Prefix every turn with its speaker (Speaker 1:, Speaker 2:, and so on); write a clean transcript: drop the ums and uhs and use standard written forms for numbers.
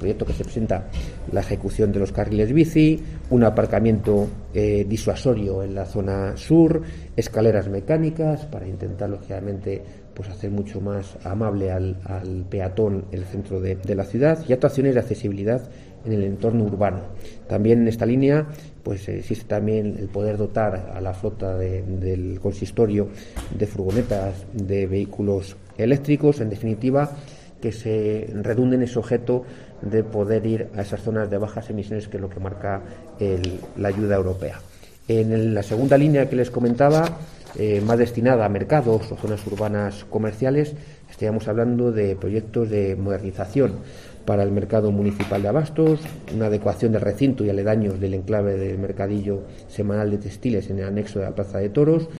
Speaker 1: proyecto que se presenta la ejecución de los carriles bici, un aparcamiento disuasorio en la zona sur, escaleras mecánicas para intentar, lógicamente, pues hacer mucho más amable al peatón el centro de la ciudad, y actuaciones de accesibilidad en el entorno urbano. También en esta línea pues existe también el poder dotar a la flota del consistorio de furgonetas, de vehículos eléctricos, en definitiva, que se redunden en ese objeto de poder ir a esas zonas de bajas emisiones, que es lo que marca la ayuda europea. En la segunda línea que les comentaba, más destinada a mercados o zonas urbanas comerciales, estaríamos hablando de proyectos de modernización para el mercado municipal de abastos, una adecuación del recinto y aledaños del enclave del mercadillo semanal de textiles en el anexo de la Plaza de Toros,